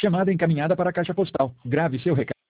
Chamada encaminhada para a caixa postal. Grave seu recado.